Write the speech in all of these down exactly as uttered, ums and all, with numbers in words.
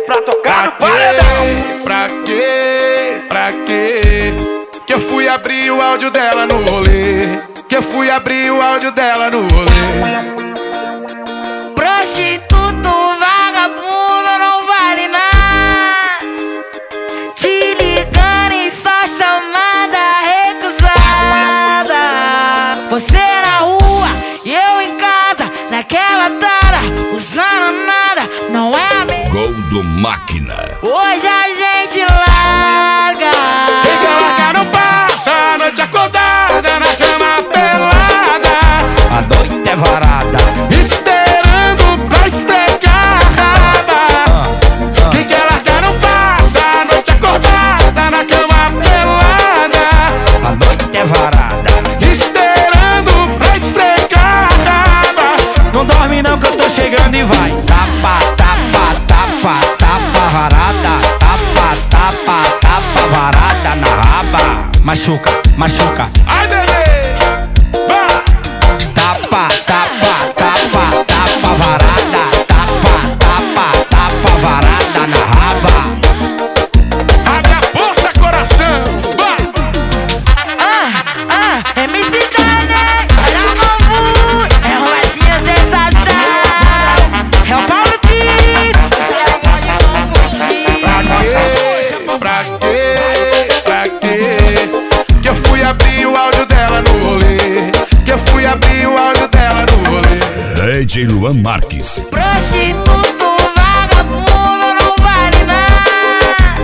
pra tocar no paredão. Pra quê? Pra quê? Que eu fui abrir o áudio dela no rolê. Que eu fui abrir o áudio dela no rolê. Prostituto, vagabundo, não vale nada. Te ligando e só chamada recusada. Você na rua e eu em casa, naquela tara, usando nada, não é a minha. Gol do Máquina. Hoje a gente larga. Quem quer largar não passa a noite acordada na cama pelada. A noite é varada, esperando pra esfregar a raba. Quem quer largar não passa a noite acordada na cama pelada. a noite é varada. Esperando pra esfregar a raba. Não dorme não que eu tô chegando e vai. Tapa, tapa, tapa, tapa varada. Tapa, tapa, tapa varada na raba. Machuca, machuca. Ai, bebê, vai. Tapa, tapa, tapa, tapa varada. Tapa, tapa, tapa varada na raba. Abre a porta, coração, vai. Ah, ah, M C Dane, olha o novo, é um latinha sensação. É o Paulo Pires, você pode não fugir. Pra quê? Pra quê? Pra quê? Que eu fui abrir o áudio dela no rolê. Que eu fui abrir o áudio dela no rolê. D J Luan Marques. Prostituto, vagabundo, não vale nada.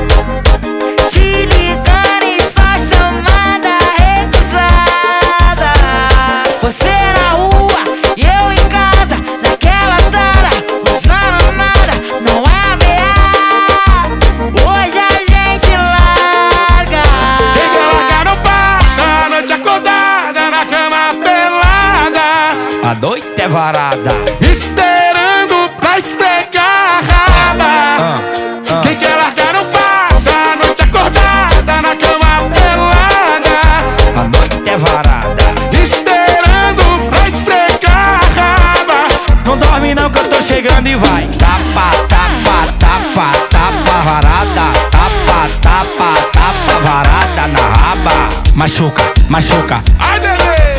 Te ligando e só chamada recusada. Você na rua e eu em casa, naquela tara, usando nada, não é ameaça. Hoje a gente larga. Quem quer largar não passa a noite acordada na cama pelada. A noite é varada. Esperando pra esfregar a raba. Quem quer largar não passa a noite acordada na cama pelada. A noite é varada. Esperando pra esfregar a raba. Não dorme não que eu tô chegando e vai. Tapa, tapa, tapa, tapa varada. Tapa, tapa, tapa varada na raba. Machuca, machuca. Ai, bebê,